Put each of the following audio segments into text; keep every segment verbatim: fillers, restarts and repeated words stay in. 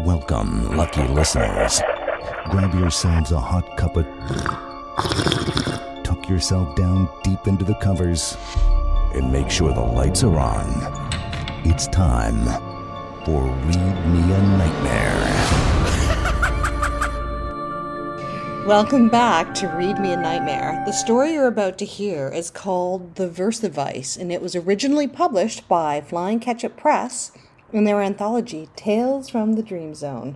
Welcome, lucky listeners. Grab yourselves a hot cup of... Tuck yourself down deep into the covers and make sure the lights are on. It's time for Read Me a Nightmare. Welcome back to Read Me a Nightmare. The story you're about to hear is called The Versivice, and it was originally published by Flying Ketchup Press in their anthology, Tales from the Dream Zone.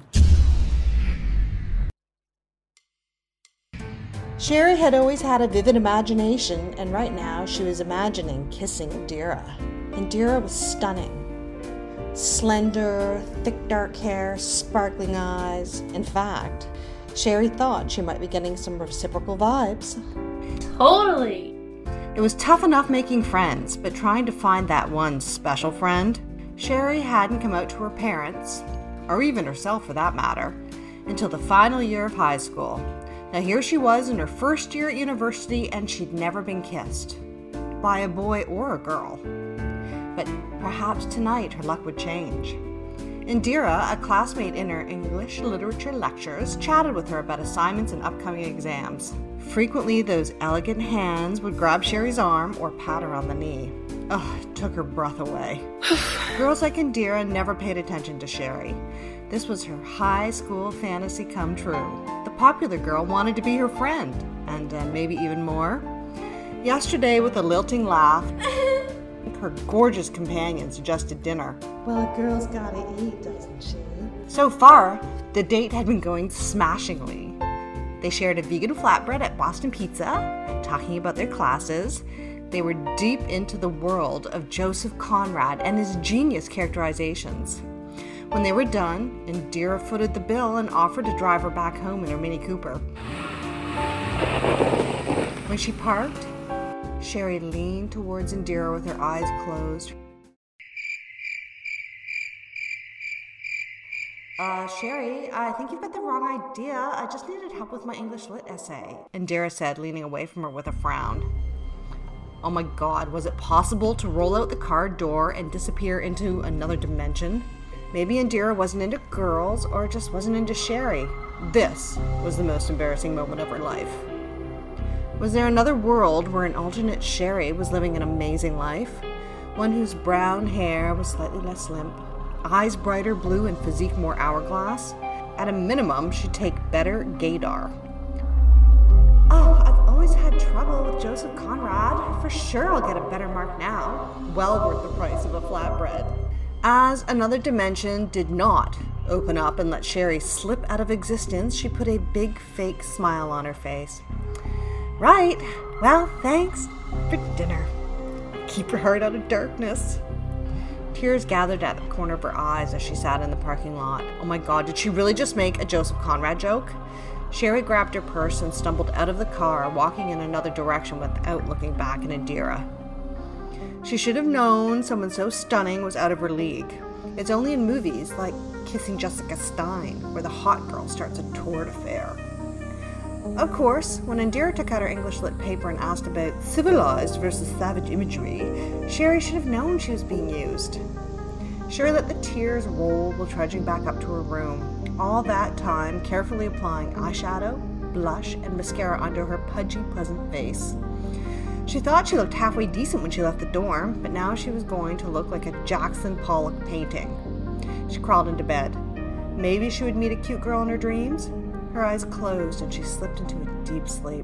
Sherry had always had a vivid imagination, and right now she was imagining kissing Indira. Indira was stunning. Slender, thick dark hair, sparkling eyes. In fact, Sherry thought she might be getting some reciprocal vibes. Totally! It was tough enough making friends, but trying to find that one special friend, Sherry hadn't come out to her parents, or even herself for that matter, until the final year of high school. Now here she was in her first year at university, and she'd never been kissed. By a boy or a girl. But perhaps tonight her luck would change. Indira, a classmate in her English literature lectures, chatted with her about assignments and upcoming exams. Frequently, those elegant hands would grab Sherry's arm or pat her on the knee. Ugh, it took her breath away. Girls like Indira never paid attention to Sherry. This was her high school fantasy come true. The popular girl wanted to be her friend, and uh, maybe even more. Yesterday, with a lilting laugh, her gorgeous companion suggested dinner. Well, a girl's gotta eat, doesn't she? So far, the date had been going smashingly. They shared a vegan flatbread at Boston Pizza, talking about their classes. They were deep into the world of Joseph Conrad and his genius characterizations. When they were done, Indira footed the bill and offered to drive her back home in her Mini Cooper. When she parked, Sherry leaned towards Indira with her eyes closed. Uh, Sherry, I think you've got the wrong idea. I just needed help with my English Lit essay, Indira said, leaning away from her with a frown. Oh my God, was it possible to roll out the car door and disappear into another dimension? Maybe Indira wasn't into girls, or just wasn't into Sherry. This was the most embarrassing moment of her life. Was there another world where an alternate Sherry was living an amazing life? One whose brown hair was slightly less limp, eyes brighter blue and physique more hourglass? At a minimum, she'd take better gaydar. Oh, I've always had trouble with Joseph Conrad. For sure I'll get a better mark now. Well worth the price of a flatbread. As another dimension did not open up and let Sherry slip out of existence, she put a big fake smile on her face. Right, well, thanks for dinner. Keep her heart out of darkness. Tears gathered at the corner of her eyes as she sat in the parking lot. Oh my God, did she really just make a Joseph Conrad joke? Sherry grabbed her purse and stumbled out of the car, walking in another direction without looking back at Indira. She should have known someone so stunning was out of her league. It's only in movies, like Kissing Jessica Stein, where the hot girl starts a torrid affair. Of course, when Indira took out her English Lit paper and asked about civilized versus savage imagery, Sherry should have known she was being used. Sherry let the tears roll while trudging back up to her room, all that time carefully applying eyeshadow, blush, and mascara onto her pudgy, pleasant face. She thought she looked halfway decent when she left the dorm, but now she was going to look like a Jackson Pollock painting. She crawled into bed. Maybe she would meet a cute girl in her dreams? Her eyes closed and she slipped into a deep sleep.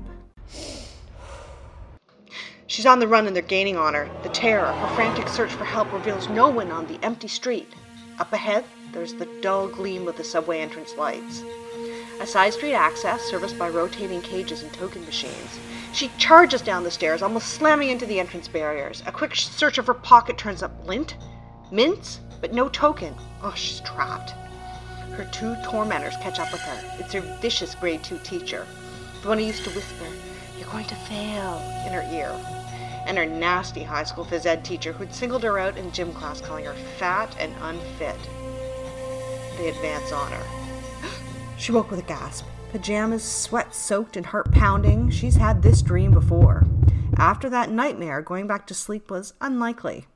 She's on the run and they're gaining on her. The terror, her frantic search for help reveals no one on the empty street. Up ahead, there's the dull gleam of the subway entrance lights. A side street access serviced by rotating cages and token machines. She charges down the stairs, almost slamming into the entrance barriers. A quick search of her pocket turns up lint, mints, but no token. Oh, she's trapped. Her two tormentors catch up with her. It's her vicious grade two teacher, the one who used to whisper, "You're going to fail," in her ear, and her nasty high school phys ed teacher who'd singled her out in gym class, calling her fat and unfit. They advance on her. She woke with a gasp. Pajamas, sweat-soaked and heart-pounding. She's had this dream before. After that nightmare, going back to sleep was unlikely.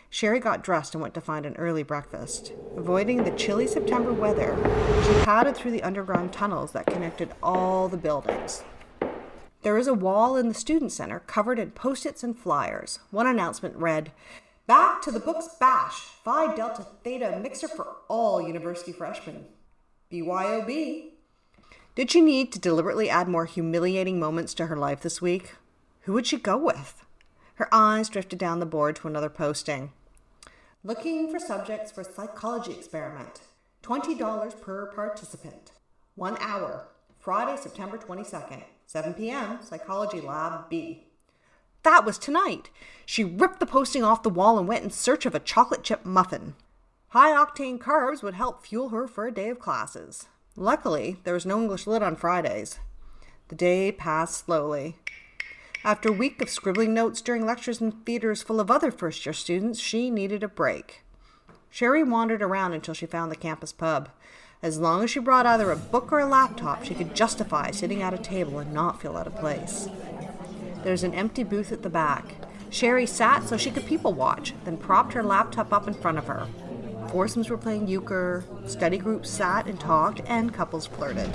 Sherry got dressed and went to find an early breakfast. Avoiding the chilly September weather, she padded through the underground tunnels that connected all the buildings. There was a wall in the student center covered in post-its and flyers. One announcement read, "Back to the Books Bash, Phi Delta Theta Mixer for all university freshmen. B Y O B. Did she need to deliberately add more humiliating moments to her life this week? Who would she go with? Her eyes drifted down the board to another posting. Looking for subjects for psychology experiment. twenty dollars per participant. One hour. Friday, September twenty-second. seven p.m. Psychology Lab B. That was tonight. She ripped the posting off the wall and went in search of a chocolate chip muffin. High-octane carbs would help fuel her for a day of classes. Luckily, there was no English Lit on Fridays. The day passed slowly. After a week of scribbling notes during lectures in theaters full of other first-year students, she needed a break. Sherry wandered around until she found the campus pub. As long as she brought either a book or a laptop, she could justify sitting at a table and not feel out of place. There was an empty booth at the back. Sherry sat so she could people watch, then propped her laptop up in front of her. Foursomes were playing euchre, study groups sat and talked, and couples flirted.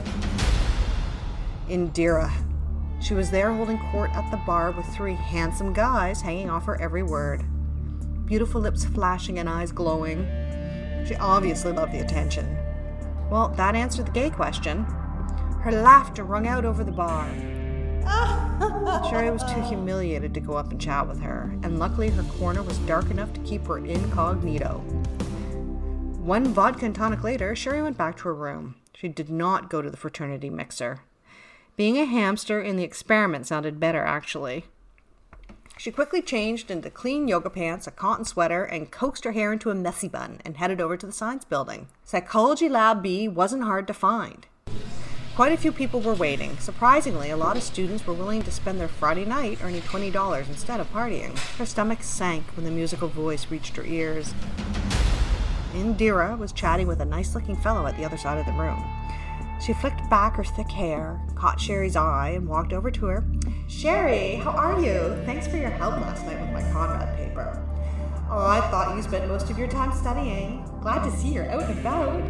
Indira. She was there holding court at the bar with three handsome guys hanging off her every word. Beautiful lips flashing and eyes glowing. She obviously loved the attention. Well, that answered the gay question. Her laughter rung out over the bar. Sherry was too humiliated to go up and chat with her, and luckily her corner was dark enough to keep her incognito. One vodka and tonic later, Sherry went back to her room. She did not go to the fraternity mixer. Being a hamster in the experiment sounded better, actually. She quickly changed into clean yoga pants, a cotton sweater, and coaxed her hair into a messy bun and headed over to the science building. Psychology Lab B wasn't hard to find. Quite a few people were waiting. Surprisingly, a lot of students were willing to spend their Friday night earning twenty dollars instead of partying. Her stomach sank when the musical voice reached her ears. Indira was chatting with a nice-looking fellow at the other side of the room. She flicked back her thick hair, caught Sherry's eye, and walked over to her. "Sherry, how are you? Thanks for your help last night with my Conrad paper. Oh, I thought you spent most of your time studying. Glad to see you're out and about."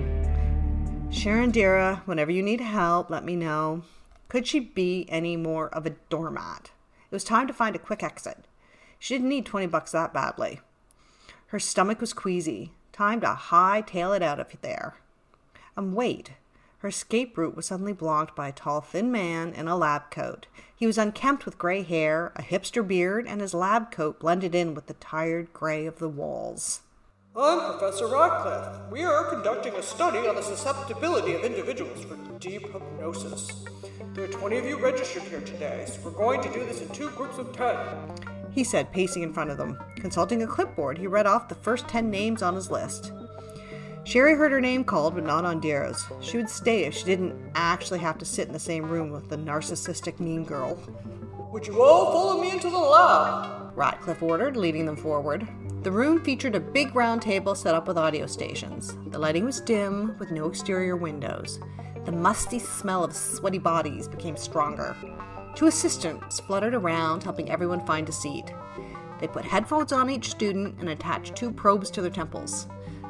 "Sure, Indira, whenever you need help, let me know." Could she be any more of a doormat? It was time to find a quick exit. She didn't need twenty bucks that badly. Her stomach was queasy. Time to hightail it out of there. And wait. Her escape route was suddenly blocked by a tall, thin man in a lab coat. He was unkempt with gray hair, a hipster beard, and his lab coat blended in with the tired gray of the walls. "I'm Professor Radcliffe. We are conducting a study on the susceptibility of individuals for deep hypnosis. There are twenty of you registered here today, so we're going to do this in two groups of ten. He said, pacing in front of them. Consulting a clipboard, he read off the first ten names on his list. Sherry heard her name called, but not Indira's. She would stay if she didn't actually have to sit in the same room with the narcissistic mean girl. "Would you all follow me into the lab?" Radcliffe ordered, leading them forward. The room featured a big round table set up with audio stations. The lighting was dim, with no exterior windows. The musty smell of sweaty bodies became stronger. Two assistants fluttered around, helping everyone find a seat. They put headphones on each student and attached two probes to their temples.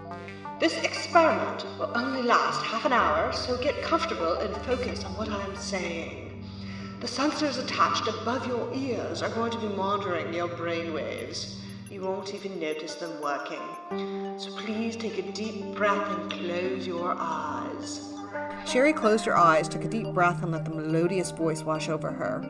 "This experiment will only last half an hour, so get comfortable and focus on what I'm saying. The sensors attached above your ears are going to be monitoring your brain waves. You won't even notice them working. So please take a deep breath and close your eyes." Sherry closed her eyes, took a deep breath, and let the melodious voice wash over her.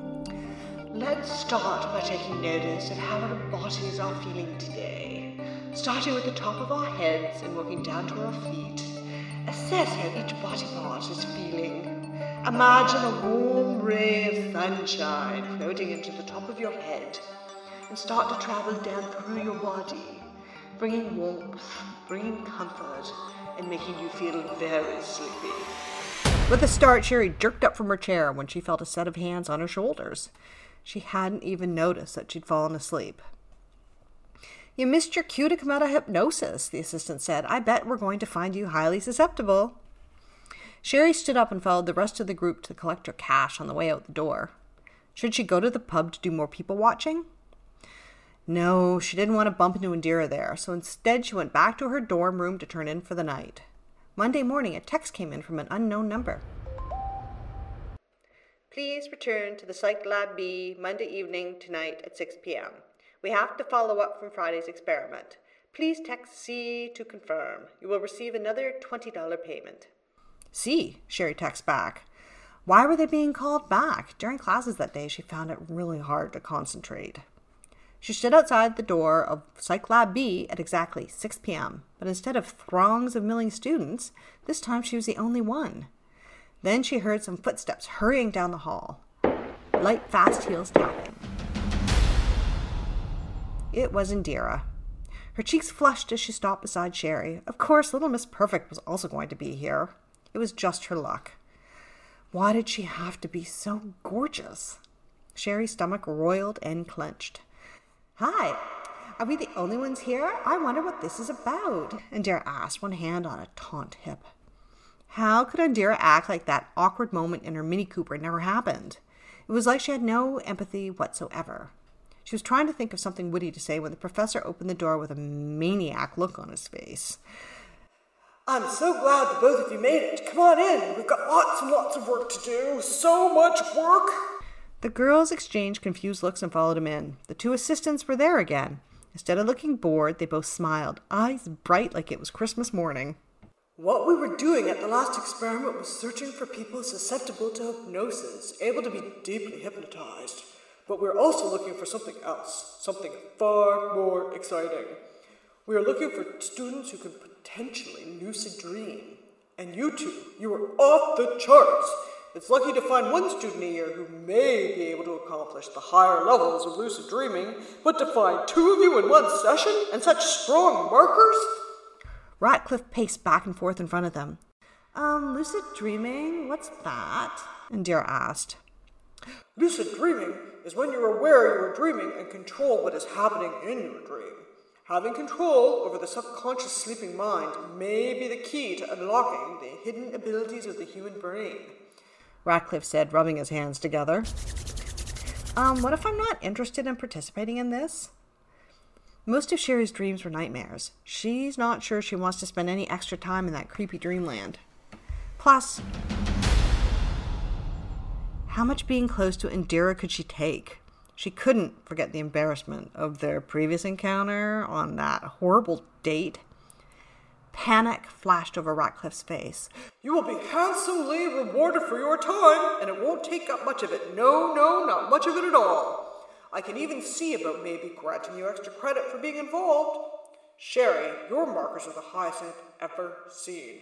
"Let's start by taking notice of how our bodies are feeling today. Starting with the top of our heads and working down to our feet. Assess how each body part is feeling. Imagine a warm ray of sunshine floating into the top of your head and start to travel down through your body, bringing warmth, bringing comfort, and making you feel very sleepy." With a start, Sherry jerked up from her chair when she felt a set of hands on her shoulders. She hadn't even noticed that she'd fallen asleep. "You missed your cue to come out of hypnosis," the assistant said. "I bet we're going to find you highly susceptible." Sherry stood up and followed the rest of the group to collect her cash on the way out the door. Should she go to the pub to do more people watching? No, she didn't want to bump into Indira there, so instead she went back to her dorm room to turn in for the night. Monday morning, a text came in from an unknown number. Please return to the Psych Lab B Monday evening tonight at six p.m. We have to follow up from Friday's experiment. Please text C to confirm. You will receive another twenty dollars payment. C, Sherry texts back. Why were they being called back? During classes that day, she found it really hard to concentrate. She stood outside the door of Psych Lab B at exactly six p.m., but instead of throngs of milling students, this time she was the only one. Then she heard some footsteps hurrying down the hall. Light, fast heels tapping. It was Indira. Her cheeks flushed as she stopped beside Sherry. Of course, Little Miss Perfect was also going to be here. It was just her luck. Why did she have to be so gorgeous? Sherry's stomach roiled and clenched. Hi, are we the only ones here? I wonder what this is about, Indira asked, one hand on a taunt hip. How could Indira act like that awkward moment in her Mini Cooper never happened? It was like she had no empathy whatsoever. She was trying to think of something witty to say when the professor opened the door with a maniac look on his face. I'm so glad that both of you made it. Come on in. We've got lots and lots of work to do. So much work. The girls exchanged confused looks and followed him in. The two assistants were there again. Instead of looking bored, they both smiled, eyes bright like it was Christmas morning. What we were doing at the last experiment was searching for people susceptible to hypnosis, able to be deeply hypnotized. But we're also looking for something else, something far more exciting. We are looking for students who can potentially lucid dream. And you two, you are off the charts. It's lucky to find one student a year who may be able to accomplish the higher levels of lucid dreaming, but to find two of you in one session and such strong markers? Ratcliffe paced back and forth in front of them. Um, lucid dreaming? What's that? Indira asked. Lucid dreaming is when you're aware you are dreaming and control what is happening in your dream. Having control over the subconscious sleeping mind may be the key to unlocking the hidden abilities of the human brain, Ratcliffe said, rubbing his hands together. Um, what if I'm not interested in participating in this? Most of Sherry's dreams were nightmares. She's not sure she wants to spend any extra time in that creepy dreamland. Plus, how much being close to Indira could she take? She couldn't forget the embarrassment of their previous encounter on that horrible date. Panic flashed over Ratcliffe's face. You will be handsomely rewarded for your time, and it won't take up much of it. No, no, not much of it at all. I can even see about maybe granting you extra credit for being involved. Sherry, your markers are the highest I've ever seen.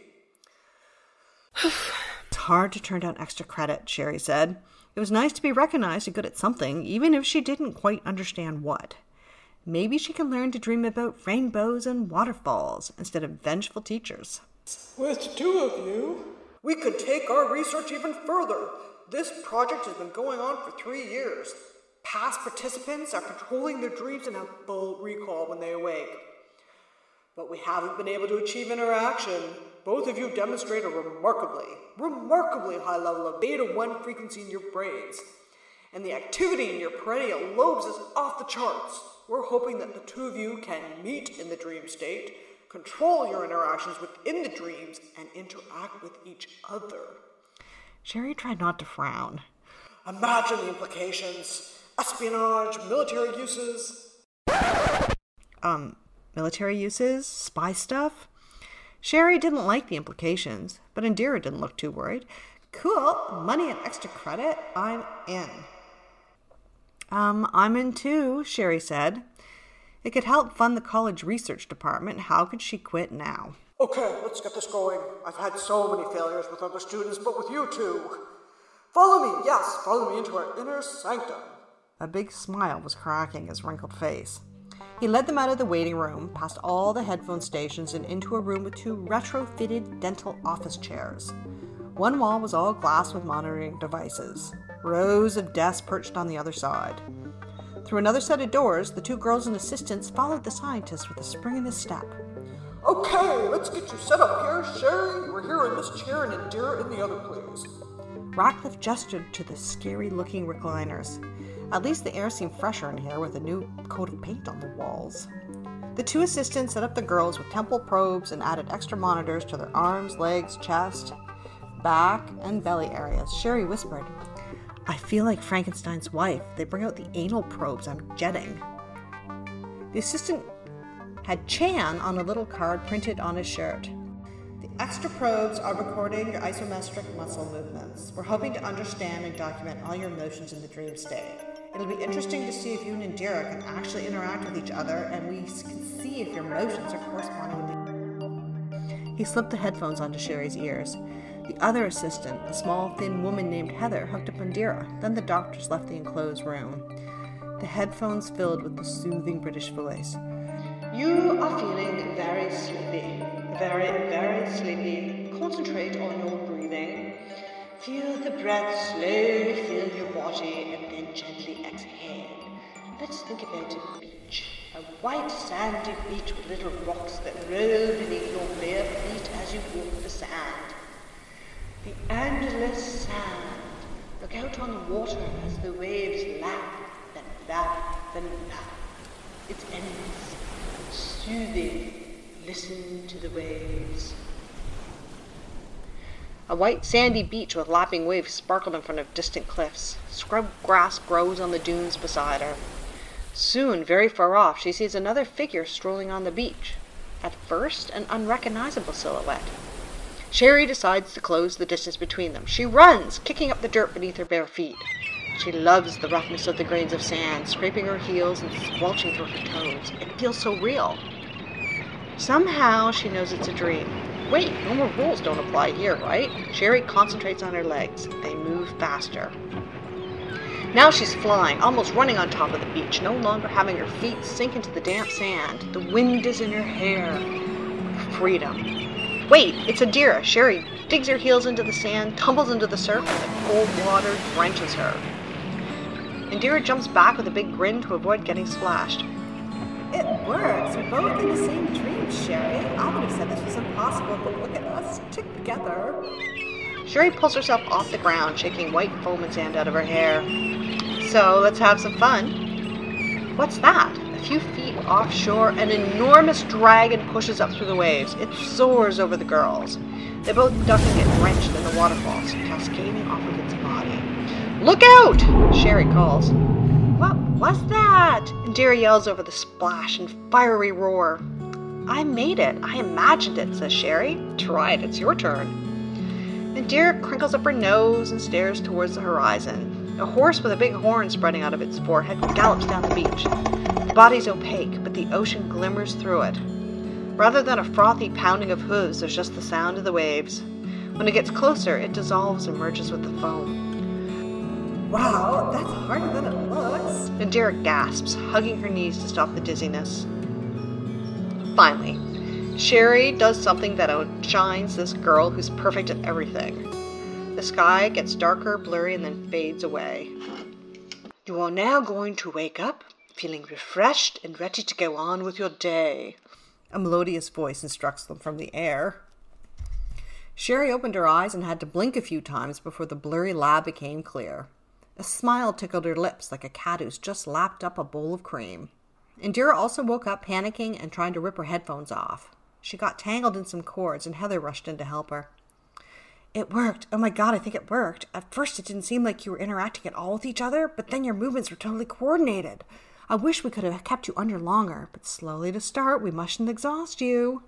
It's hard to turn down extra credit, Sherry said. It was nice to be recognized and good at something, even if she didn't quite understand what. Maybe she can learn to dream about rainbows and waterfalls instead of vengeful teachers. With two of you, we could take our research even further. This project has been going on for three years. Past participants are controlling their dreams and have full recall when they awake. But we haven't been able to achieve interaction. Both of you demonstrate a remarkably, remarkably high level of beta one frequency in your brains. And the activity in your perennial lobes is off the charts. We're hoping that the two of you can meet in the dream state, control your interactions within the dreams, and interact with each other. Sherry tried not to frown. Imagine the implications. Espionage, military uses. Um, military uses? Spy stuff? Sherry didn't like the implications, but Indira didn't look too worried. Cool, money and extra credit, I'm in. Um, I'm in too, Sherry said. It could help fund the college research department. How could she quit now? Okay, let's get this going. I've had so many failures with other students, but with you two. Follow me, yes, follow me into our inner sanctum. A big smile was cracking his wrinkled face. He led them out of the waiting room, past all the headphone stations, and into a room with two retrofitted dental office chairs. One wall was all glass with monitoring devices. Rows of desks perched on the other side. Through another set of doors, the two girls and assistants followed the scientist with a spring in his step. Okay, let's get you set up here. Sherry, we're here in this chair and Indira in the other, please. Ratcliffe gestured to the scary-looking recliners. At least the air seemed fresher in here with a new coat of paint on the walls. The two assistants set up the girls with temple probes and added extra monitors to their arms, legs, chest, back, and belly areas. Sherry whispered, "I feel like Frankenstein's wife. They bring out the anal probes I'm jetting." The assistant had Chan on a little card printed on his shirt. "The extra probes are recording your isometric muscle movements. We're hoping to understand and document all your emotions in the dream state. It'll be interesting to see if you and Indira can actually interact with each other, and we can see if your emotions are corresponding with each." He slipped the headphones onto Sherry's ears. The other assistant, a small, thin woman named Heather, hooked up Indira. Then the doctors left the enclosed room. The headphones filled with the soothing British voice. You are feeling very sleepy. Very, very sleepy. Concentrate on your breathing. Feel the breath slowly fill your body and then gently exhale. Let's think about a beach. A white sandy beach with little rocks that roll beneath your bare feet as you walk the sand. The endless sand. Look out on the water as the waves lap, then lap, then lap. It's endless, soothing. Listen to the waves. A white sandy beach with lapping waves sparkled in front of distant cliffs. Scrub grass grows on the dunes beside her. Soon, very far off, she sees another figure strolling on the beach. At first, an unrecognizable silhouette. Sherry decides to close the distance between them. She runs, kicking up the dirt beneath her bare feet. She loves the roughness of the grains of sand, scraping her heels and squelching through her toes. It feels so real. Somehow, she knows it's a dream. Wait, normal rules don't apply here, right? Sherry concentrates on her legs. They move faster. Now she's flying, almost running on top of the beach, no longer having her feet sink into the damp sand. The wind is in her hair. Freedom. Wait, it's Indira. Sherry digs her heels into the sand, tumbles into the surf, and the cold water drenches her. Indira jumps back with a big grin to avoid getting splashed. "It works. We're both in the same dream, Sherry. I would have said this was impossible, but look at us together." Sherry pulls herself off the ground, shaking white foam and sand out of her hair. "So, let's have some fun." What's that? A few feet offshore, an enormous dragon pushes up through the waves. It soars over the girls. They both duck and get drenched in the waterfalls, cascading off of its body. "Look out!" Sherry calls. "What was that?" Indira yells over the splash and fiery roar. "I made it. I imagined it," says Sherry. "Try it. It's your turn." Indira crinkles up her nose and stares towards the horizon. A horse with a big horn spreading out of its forehead gallops down the beach. The body's opaque, but the ocean glimmers through it. Rather than a frothy pounding of hooves, there's just the sound of the waves. When it gets closer, it dissolves and merges with the foam. "Wow, that's harder than it looks." Indira gasps, hugging her knees to stop the dizziness. Finally, Sherry does something that outshines this girl who's perfect at everything. The sky gets darker, blurry, and then fades away. "You are now going to wake up, feeling refreshed and ready to go on with your day," a melodious voice instructs them from the air. Sherry opened her eyes and had to blink a few times before the blurry lab became clear. A smile tickled her lips like a cat who's just lapped up a bowl of cream. Indira also woke up panicking and trying to rip her headphones off. She got tangled in some cords and Heather rushed in to help her. "It worked. Oh my god, I think it worked. At first it didn't seem like you were interacting at all with each other, but then your movements were totally coordinated. I wish we could have kept you under longer, but slowly to start, we mustn't exhaust you."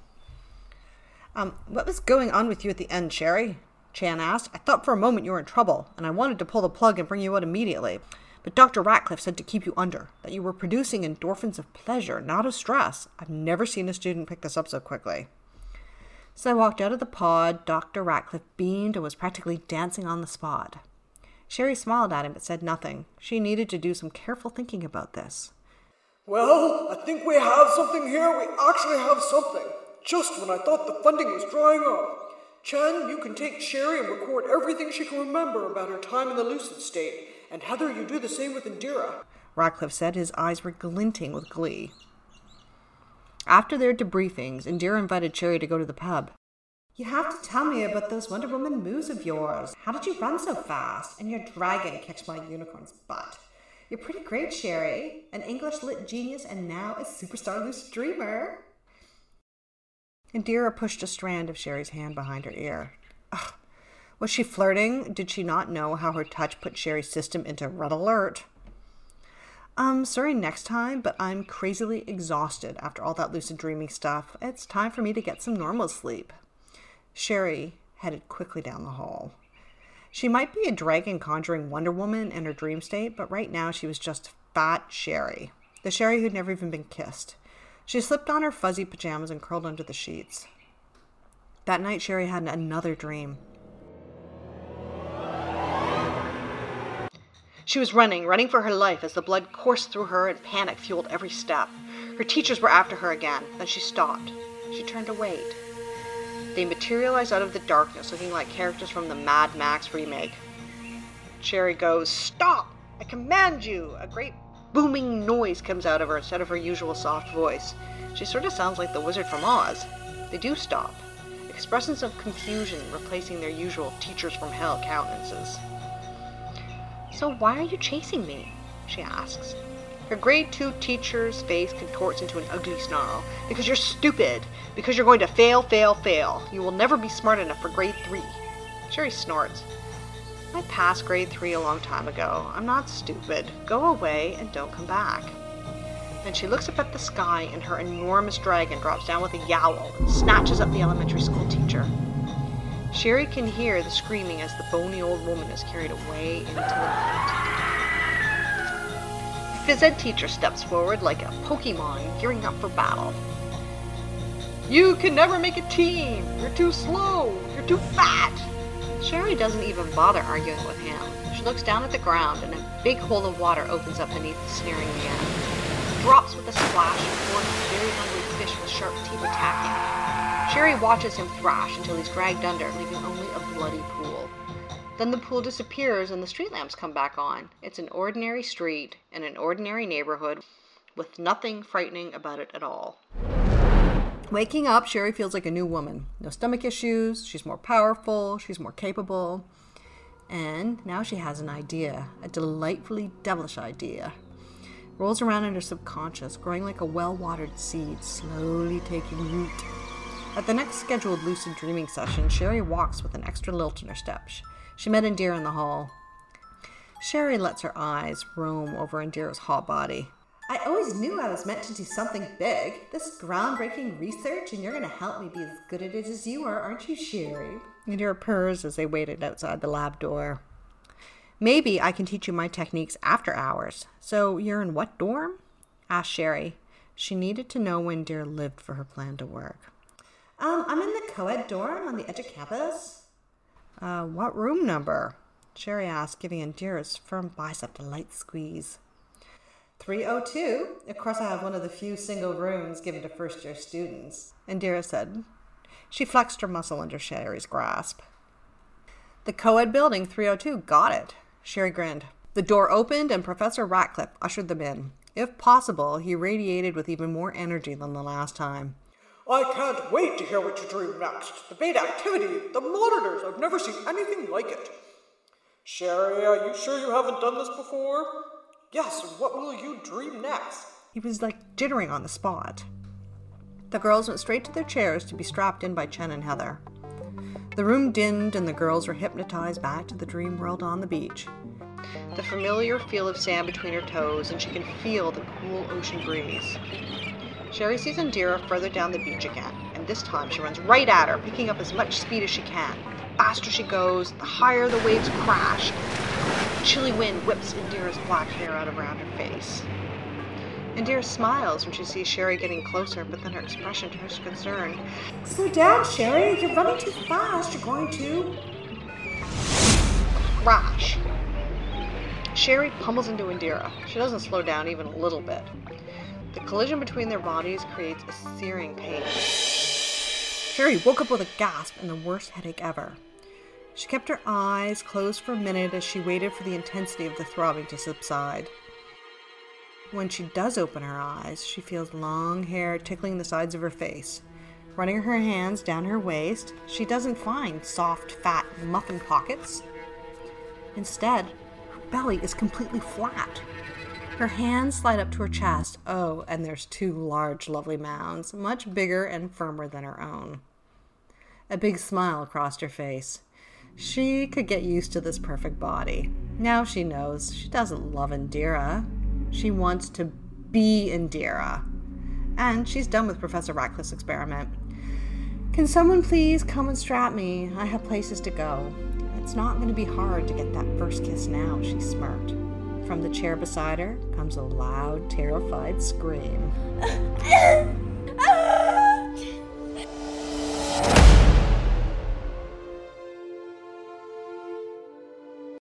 Um, what was going on with you at the end, Sherry?" Chan asked. "I thought for a moment you were in trouble, and I wanted to pull the plug and bring you out immediately. But Doctor Ratcliffe said to keep you under, that you were producing endorphins of pleasure, not of stress. I've never seen a student pick this up so quickly." As I walked out of the pod, Doctor Ratcliffe beamed and was practically dancing on the spot. Sherry smiled at him but said nothing. She needed to do some careful thinking about this. "Well, I think we have something here. We actually have something. Just when I thought the funding was drying up. Chen, you can take Sherry and record everything she can remember about her time in the lucid state. And Heather, you do the same with Indira," Ratcliffe said. His eyes were glinting with glee. After their debriefings, Indira invited Sherry to go to the pub. "You have to tell me about those Wonder Woman moves of yours. How did you run so fast? And your dragon kicked my unicorn's butt. You're pretty great, Sherry. An English lit genius and now a superstar lucid dreamer. Indira pushed a strand of Sherry's hand behind her ear. Ugh. Was she flirting? Did she not know how her touch put Sherry's system into red alert? Um, sorry next time, but I'm crazily exhausted after all that lucid dreaming stuff. It's time for me to get some normal sleep. Sherry headed quickly down the hall. She might be a dragon conjuring Wonder Woman in her dream state, but right now she was just fat Sherry. The Sherry who'd never even been kissed. She slipped on her fuzzy pajamas and curled under the sheets. That night, Sherry had another dream. She was running, running for her life as the blood coursed through her and panic fueled every step. Her teachers were after her again. Then she stopped. She turned to wait. They materialized out of the darkness, looking like characters from the Mad Max remake. Sherry goes, "Stop! I command you!" A great booming noise comes out of her instead of her usual soft voice. She sort of sounds like the Wizard from Oz. They do stop. Expressions of confusion replacing their usual teachers from hell countenances. "So why are you chasing me?" she asks. Her grade two teacher's face contorts into an ugly snarl. "Because you're stupid. Because you're going to fail, fail, fail. You will never be smart enough for grade three. Sherry snorts. "I passed grade three a long time ago. I'm not stupid. Go away and don't come back." Then she looks up at the sky and her enormous dragon drops down with a yowl and snatches up the elementary school teacher. Sherry can hear the screaming as the bony old woman is carried away into the night. The phys ed teacher steps forward like a Pokemon gearing up for battle. "You can never make a team! You're too slow! You're too fat!" Sherry doesn't even bother arguing with him. She looks down at the ground and a big hole of water opens up beneath the sneering man. It drops with a splash and forces a very hungry fish with sharp teeth attacking. Sherry watches him thrash until he's dragged under, leaving only a bloody pool. Then the pool disappears and the street lamps come back on. It's an ordinary street in an ordinary neighborhood with nothing frightening about it at all. Waking up, Sherry feels like a new woman. No stomach issues, she's more powerful, she's more capable. And now she has an idea, a delightfully devilish idea. Rolls around in her subconscious, growing like a well-watered seed, slowly taking root. At the next scheduled lucid dreaming session, Sherry walks with an extra lilt in her step. She met Indira in the hall. Sherry lets her eyes roam over Indira's hot body. "I always knew I was meant to do something big. This groundbreaking research, and you're going to help me be as good at it as you are, aren't you, Sherry?" Indira purrs as they waited outside the lab door. "Maybe I can teach you my techniques after hours. So you're in what dorm?" asked Sherry. She needed to know when Indira lived for her plan to work. Um, I'm in the co-ed dorm on the edge of campus." Uh, what room number?" Sherry asked, giving Indira's firm bicep a light squeeze. three oh two. Of course, I have one of the few single rooms given to first-year students," Indira said. She flexed her muscle under Sherry's grasp. "The co-ed building, three oh two. Got it." Sherry grinned. The door opened and Professor Ratcliffe ushered them in. If possible, he radiated with even more energy than the last time. "I can't wait to hear what you dream next. The beta activity, the monitors, I've never seen anything like it. Sherry, are you sure you haven't done this before?" "Yes, what will you dream next?" He was like jittering on the spot. The girls went straight to their chairs to be strapped in by Chen and Heather. The room dimmed and the girls were hypnotized back to the dream world on the beach. The familiar feel of sand between her toes, and she can feel the cool ocean breeze. Sherry sees Indira further down the beach again, and this time she runs right at her, picking up as much speed as she can. The faster she goes, the higher the waves crash. A chilly wind whips Indira's black hair out around her face. Indira smiles when she sees Sherry getting closer, but then her expression turns to concern. "Slow down, Sherry. You're running too fast. You're going to..." Crash. Sherry pummels into Indira. She doesn't slow down even a little bit. The collision between their bodies creates a searing pain. Sherry woke up with a gasp and the worst headache ever. She kept her eyes closed for a minute as she waited for the intensity of the throbbing to subside. When she does open her eyes, she feels long hair tickling the sides of her face. Running her hands down her waist, she doesn't find soft, fat muffin pockets. Instead, her belly is completely flat. Her hands slide up to her chest. Oh, and there's two large, lovely mounds, much bigger and firmer than her own. A big smile crossed her face. She could get used to this perfect body. Now she knows she doesn't love Indira. She wants to be Indira. And she's done with Professor Ratcliffe's experiment. Can someone please come and strap me? I have places to go. It's not going to be hard to get that first kiss now, she smirked. From the chair beside her comes a loud, terrified scream.